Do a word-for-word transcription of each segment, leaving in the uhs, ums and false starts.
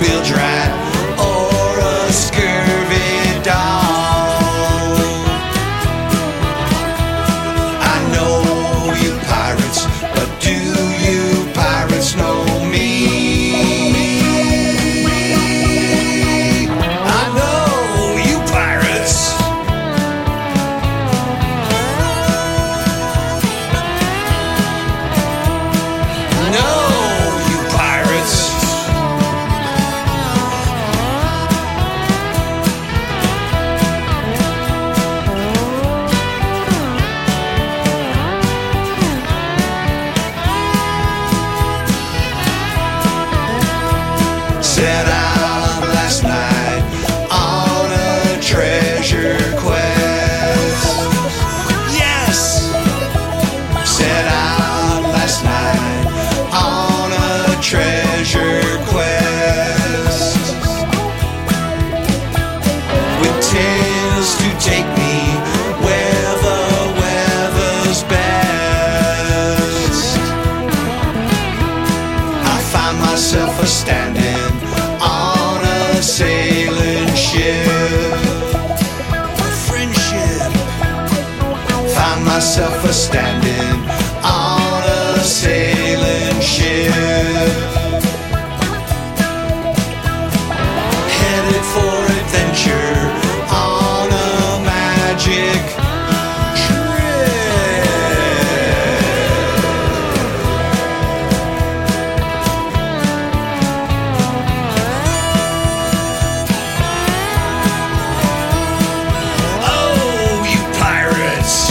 bilge rat or a scurvy dog. I know you pirates, but do you pirates know me? I know you pirates. No, you pirates. Set out last night on a treasure quest. Yes, set out last night on a treasure quest, with tales to take me where the weather's best. I find myself a standing on a sailing ship, a friendship. Find myself a standing on a sailing ship, headed for adventure on a magic trip. Oh, you pirates.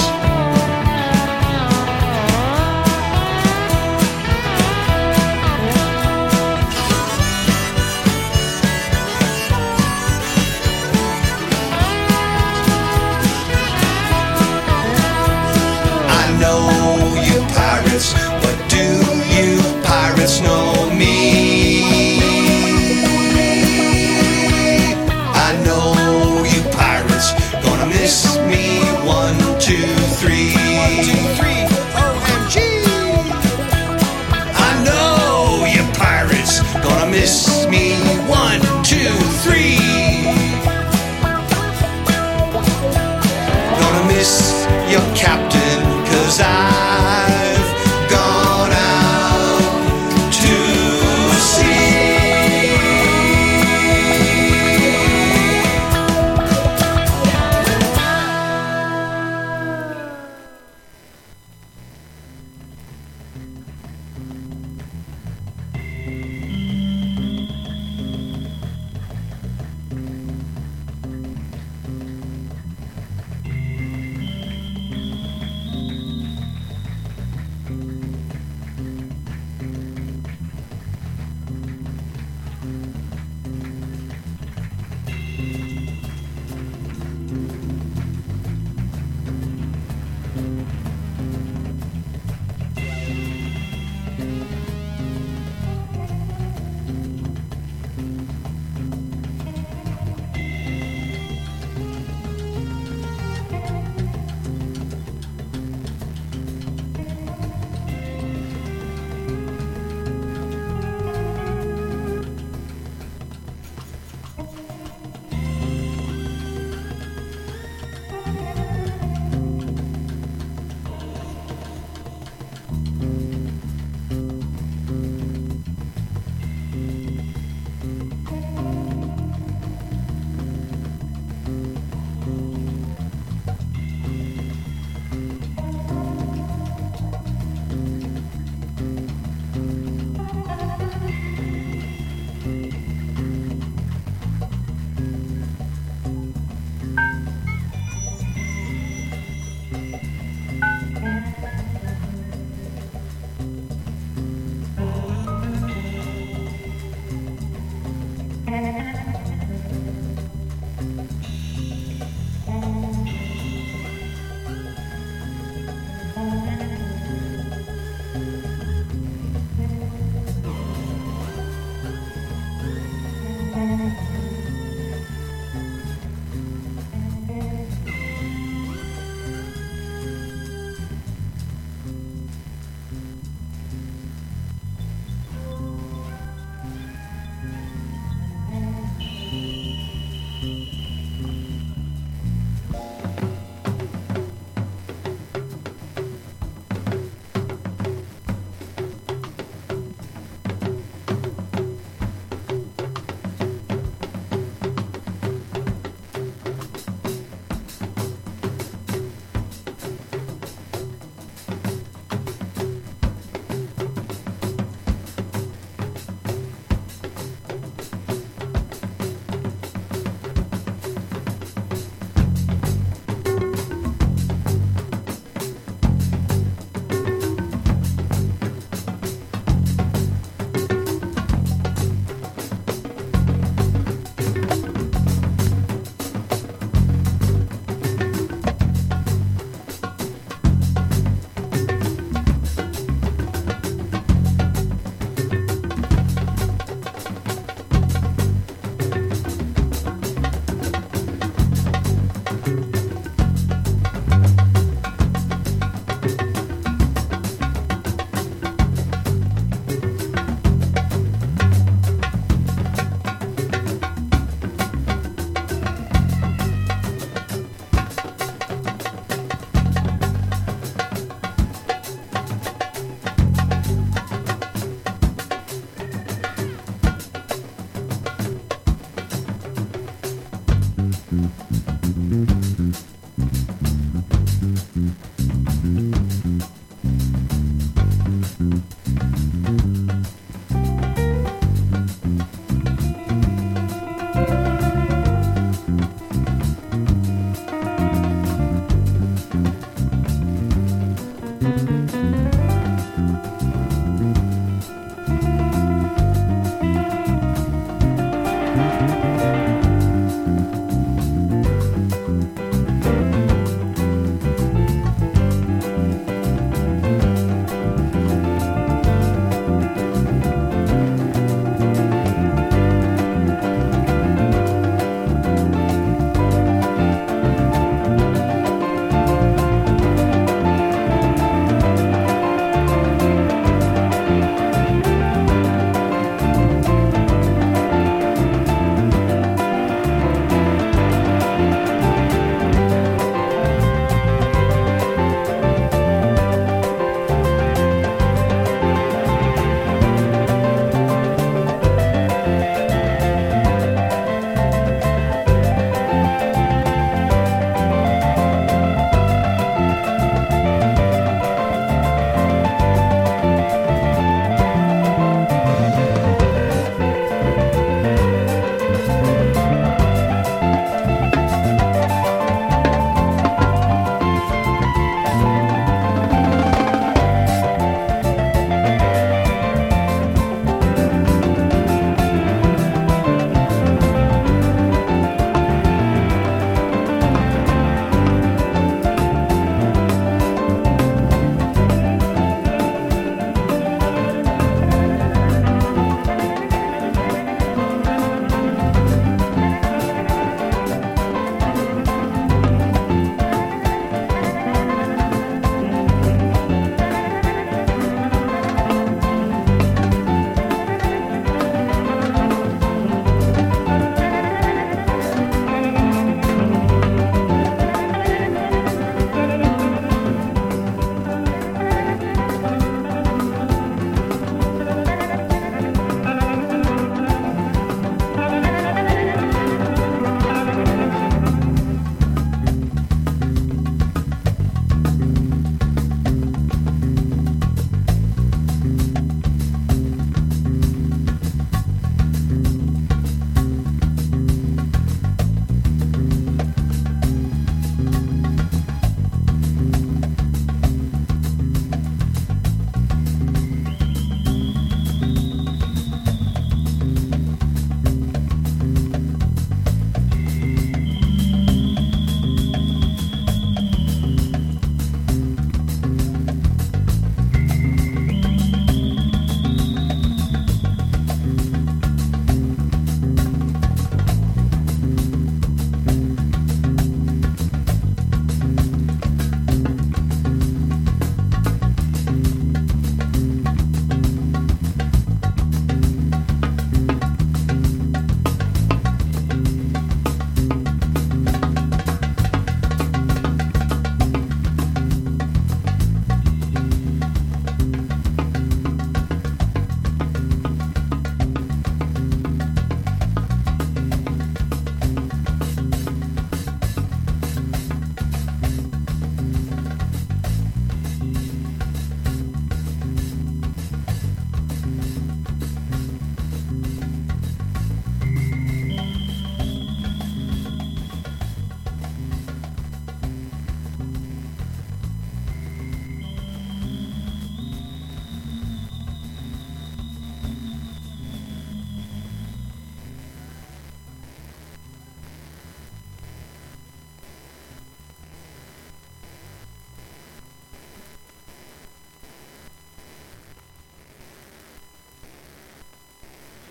I know you pirates, but do you pirates know me? I know you pirates gonna miss me. One, two, three. One, two, three. O M G. I know you pirates gonna miss me. One, two, three. Gonna miss your captain, 'cause I've gone out to sea.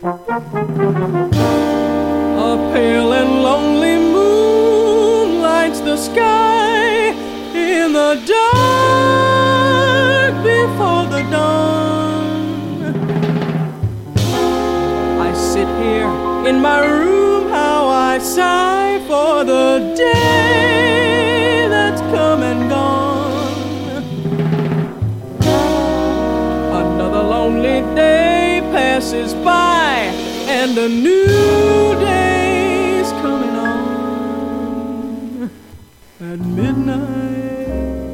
A pale and lonely moon lights the sky in the dark before the dawn. I sit here in my room, how I sigh for the day that's come and gone. Another lonely day passes by, and a new day's coming on at midnight.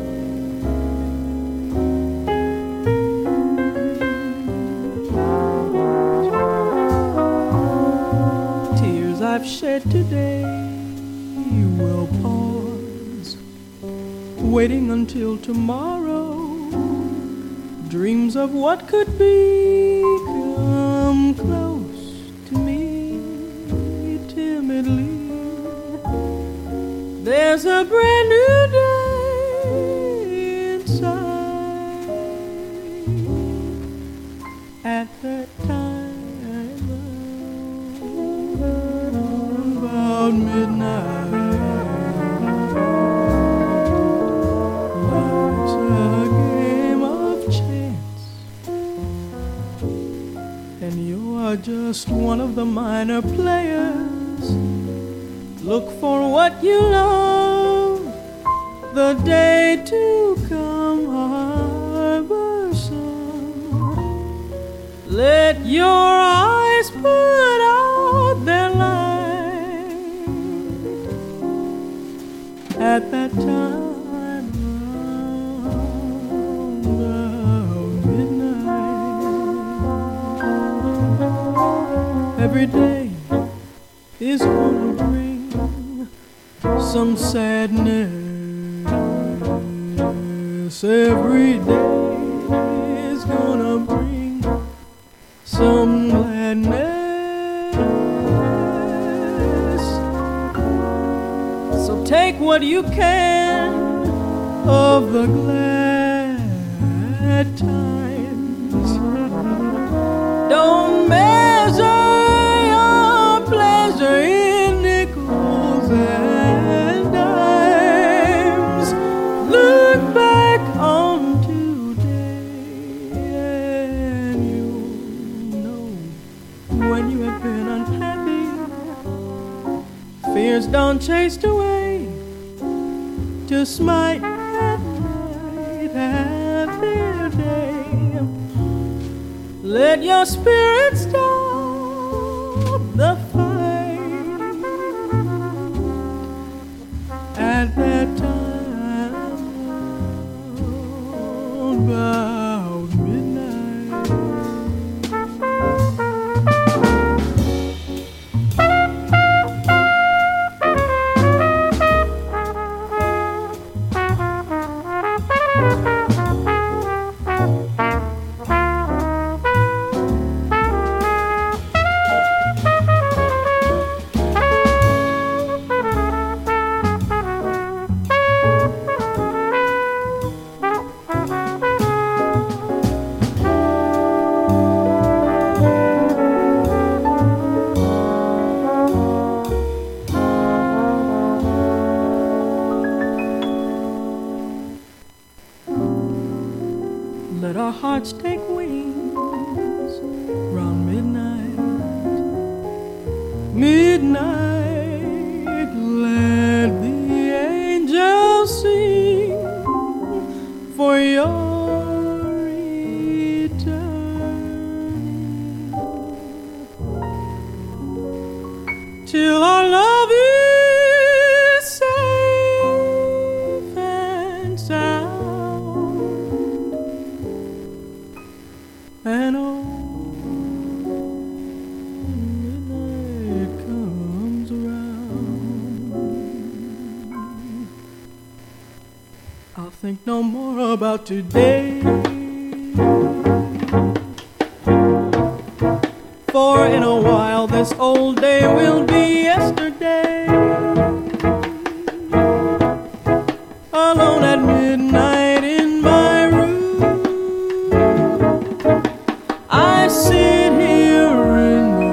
Tears I've shed today will pause, waiting until tomorrow. Dreams of what could be come close to me timidly. There's a brand new day inside. At that time, about midnight, life's a game of chance, and you are just one of the minor players. Look for what you love, the day to come harbor some. Let your eyes put out their light at that time around midnight. Every day is gonna bring some sadness. Every day is gonna bring some gladness. So take what you can of the glad times. Don't measure your pleasure in nickels and dimes. Look back on today and you'll know when you have been unhappy. Fears don't chase away to smite at night, happy day. Let your spirit stop the fight at that time about midnight. Let our hearts take wings round midnight. Midnight, let the angels sing for your return. Till our love is safe and sound. And oh, midnight comes around, I'll think no more about today, for in a while this old day will be yesterday. Alone at midnight in my room, I sit here in the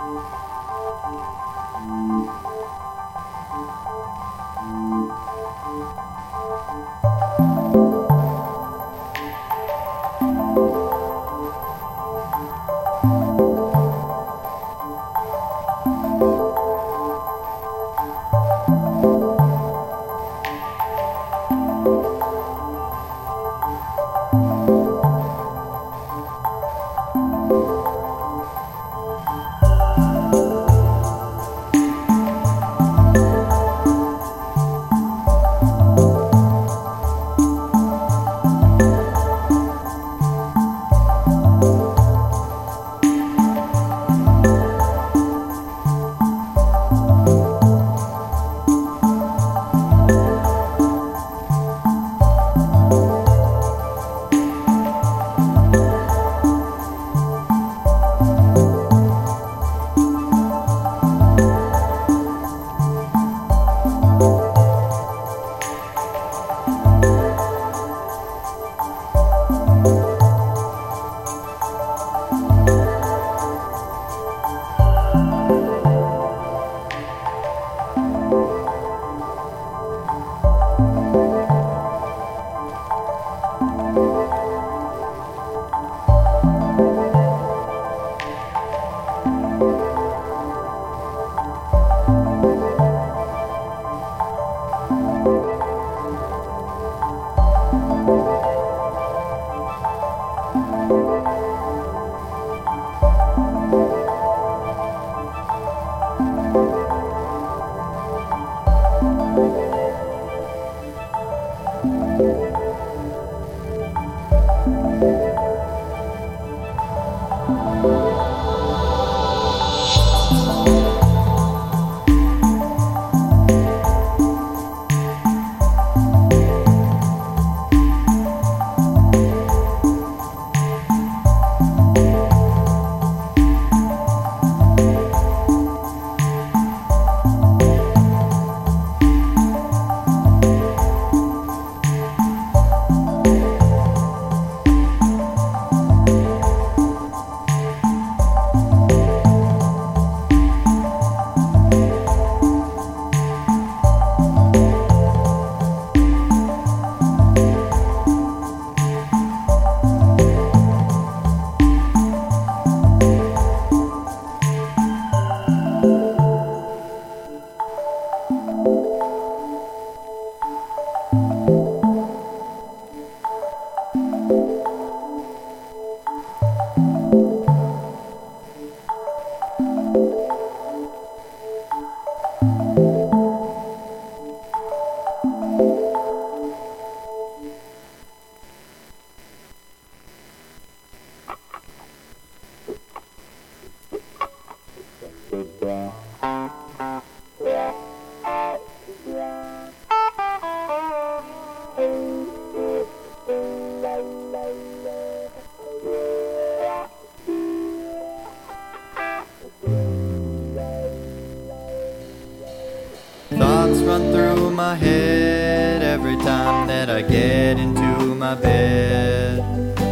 Thoughts run through my head every time that I get into my bed.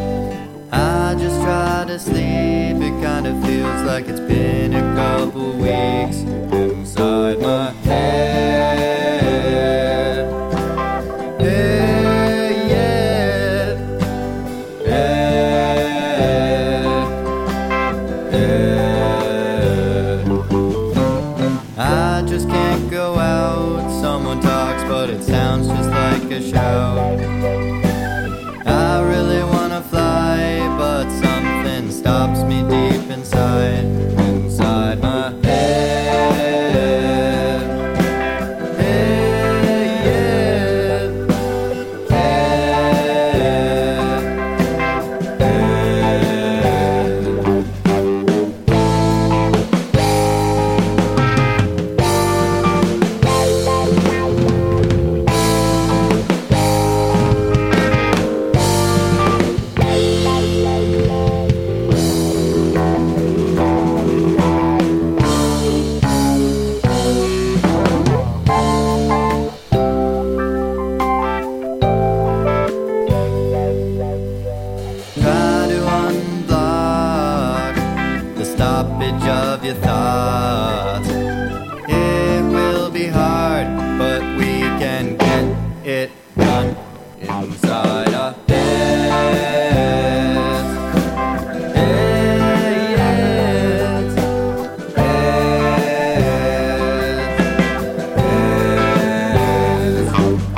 I just try to sleep, it kind of feels like it's been a couple weeks inside my head. Hey, yeah. Hey, hey. I just can't go out. Someone talks, but it sounds just like a shout. I really wanna fly, but something stops me deep inside, inside my head. Hey, yeah. Hey, hey. start. It will be hard, but we can get it done inside our heads. Heads. Heads.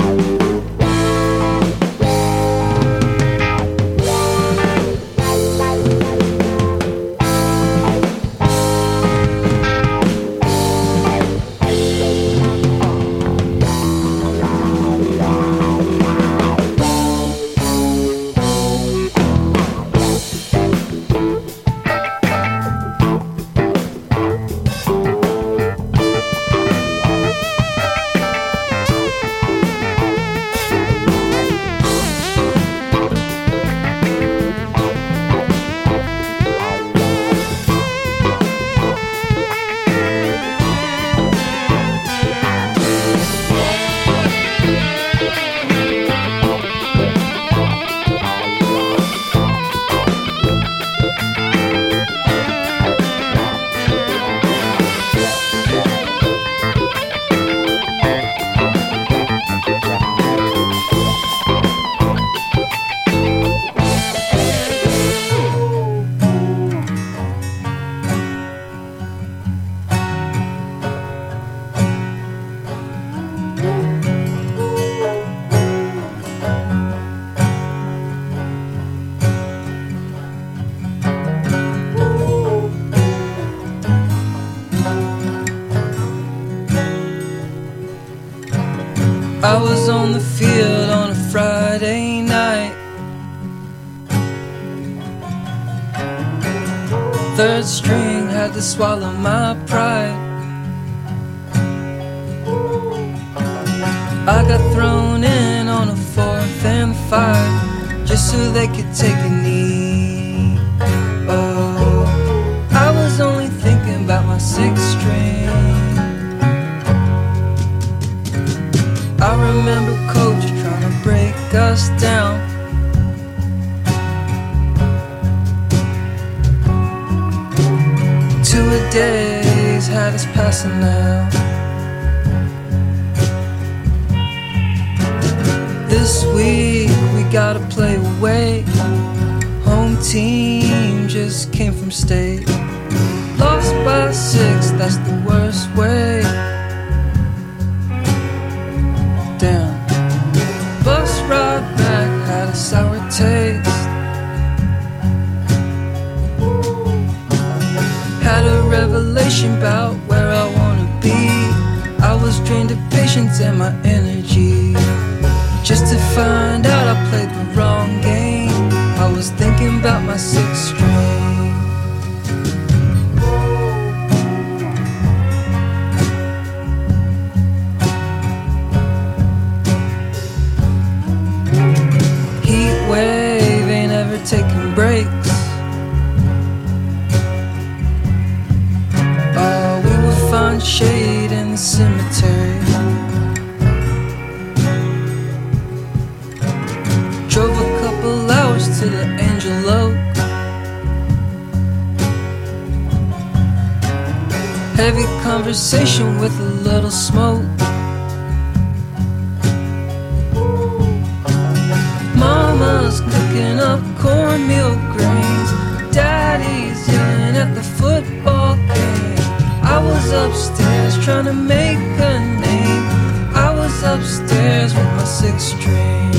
I was on the field on a Friday night. Third string had to swallow my pride. I got thrown in on a fourth and five, just so they could take a knee. Oh, I was only thinking about my sixth string. I remember coach trying to break us down. Two-a-days had us passing out. This week we gotta play away. Home team just came from state. Lost by six, that's the worst way. Damn. Bus ride back had a sour taste. Had a revelation about where I wanna be. I was drained of patience and my energy, just to find out I played the wrong game. I was thinking about my sixth string. Heat wave ain't ever taking breaks. Oh, we would find shade in the cemetery. Drove a couple hours to the Angel Oak. Heavy conversation with a little smoke. Mama's cooking up cornmeal grains. Daddy's yelling at the football game. I was upstairs trying to make a name. I was upstairs with my sixth string.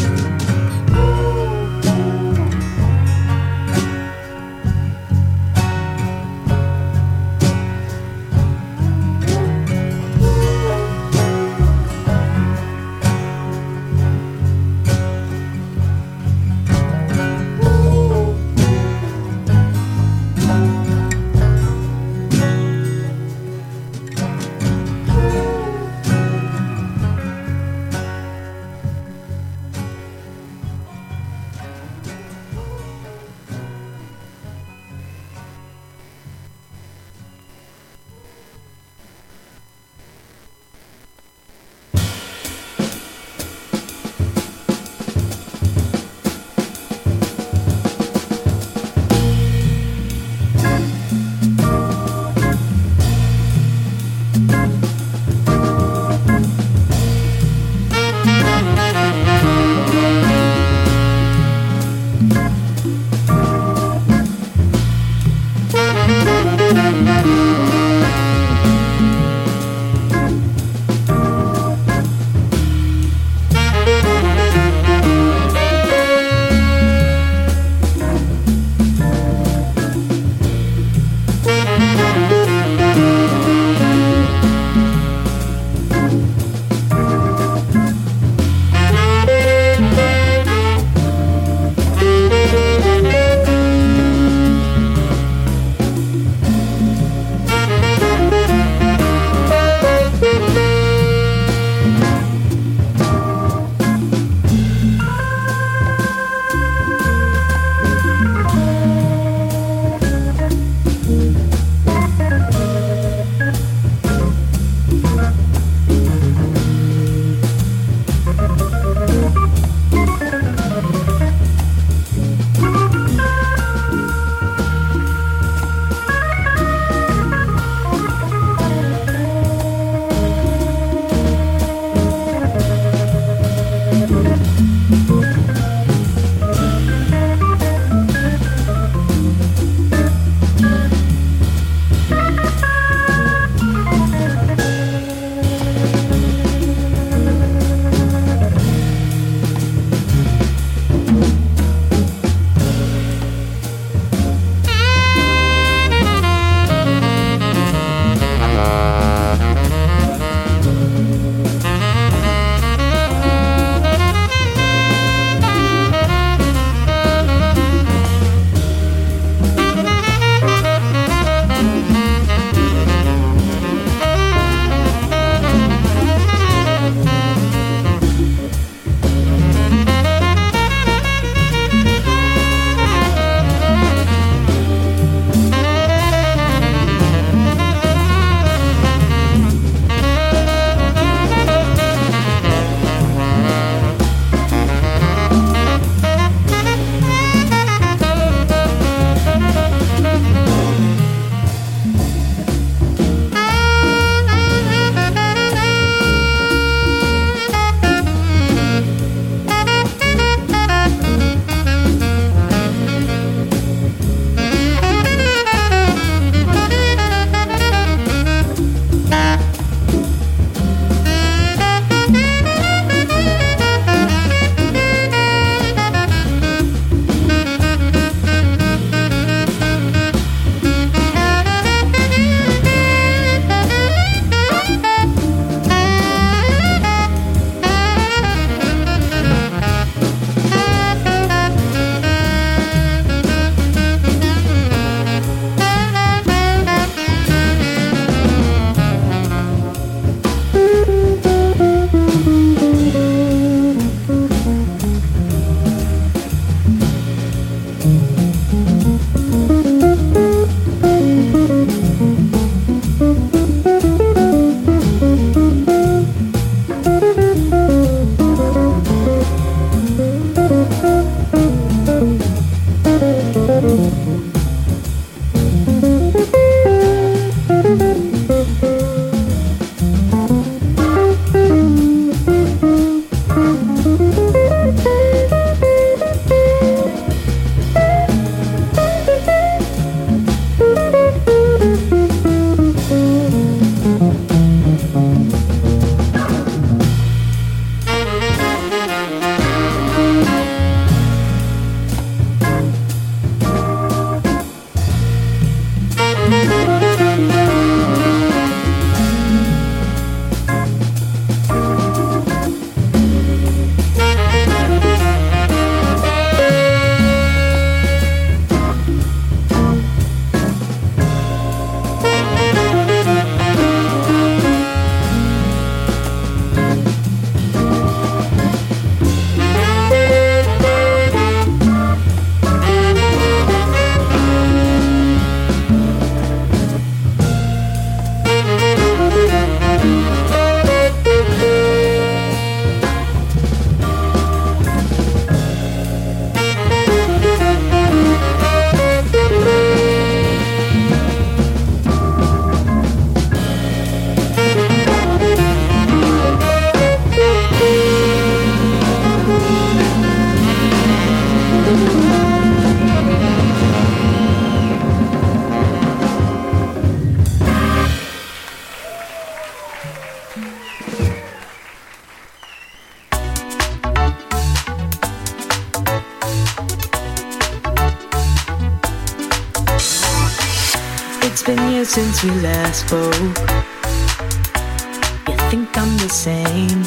It's been years since we last spoke. You think I'm the same,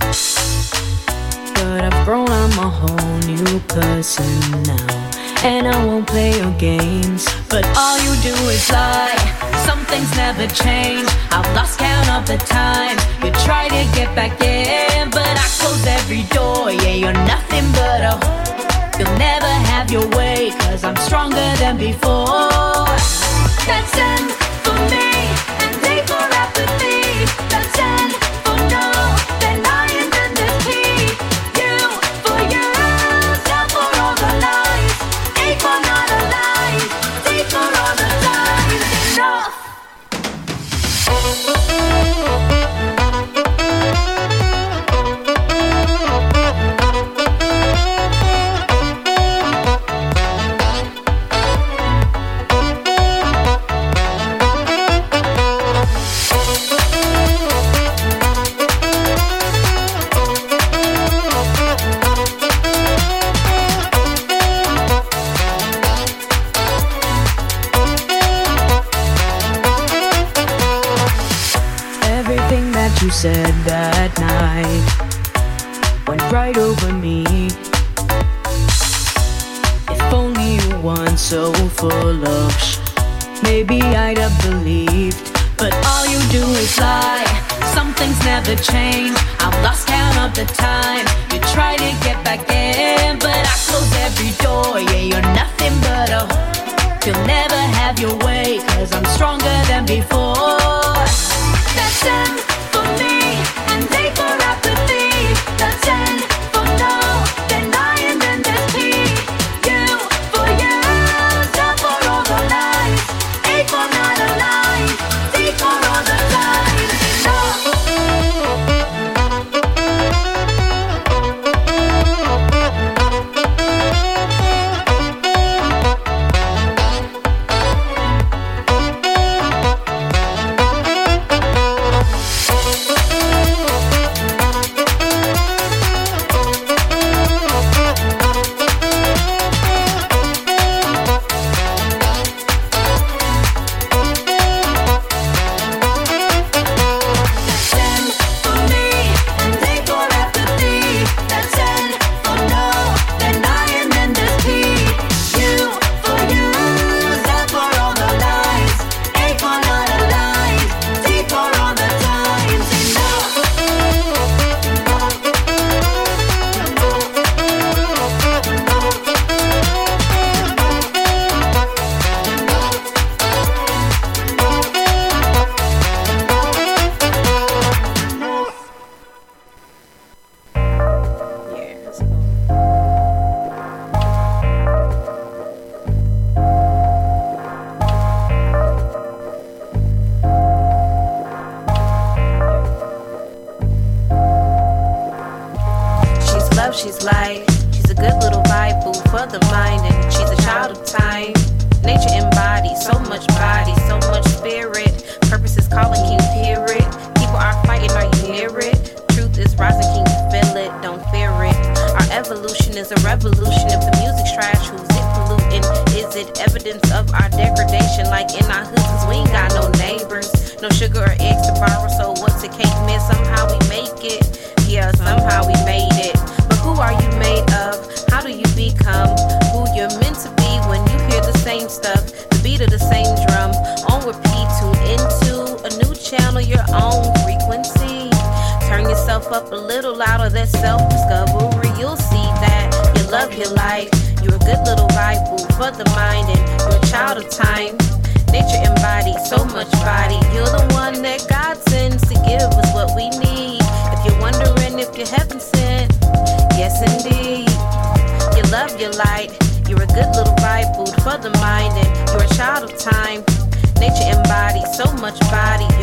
but I've grown, I'm a whole new person now. And I won't play your games, but all you do is lie. Some things never change. I've lost count of the time you try to get back in, but I close every door. Yeah, you're nothing but a whore. You'll never have your way, cause I'm stronger than before. That's N for me, and A for apathy. That's N for no, then I and then there's P. U for you, L for all the lies, A for not alive, D for all the times. Enough. You said that night went right over me. If only you weren't so full of sh, maybe I'd have believed. But all you do is lie. Some things never change. I've lost count of the time you try to get back in, but I close every door. Yeah, you're nothing but a whore. You'll never have your way, cause I'm stronger than before. That's N for me, and A for apathy. That's N for no, then I and then there's P. U for you, L for all the lies, A for not alive, D for all the lies. She's light, she's a good little Bible for the mind, and she's a child of time. Nature embodies so much body, so much spirit. Purpose is calling, can you hear it? People are fighting, are you near it? Truth is rising, can you feel it? Don't fear it. Our evolution is a revolution. If the music's trash, who's it polluting? Is it evidence of our degradation? Like in our hoods, 'cause we ain't got no neighbors, no sugar or eggs to borrow. So what's a cake man? Somehow we make it. Yeah, somehow we made it. Who are you made of? How do you become who you're meant to be when you hear the same stuff, the beat of the same drum, on repeat, tune into a new channel, your own frequency. Turn yourself up a little louder, that self-discovery. You'll see that you love your life. You're a good little Bible for the mind, and you're a child of time. Nature embodies so much body. You're the one that God sends to give us what we need. If you're wondering if you're heaven sent, yes indeed. You love your light. You're a good little Bible for the mind, and you're a child of time. Nature embodies so much body.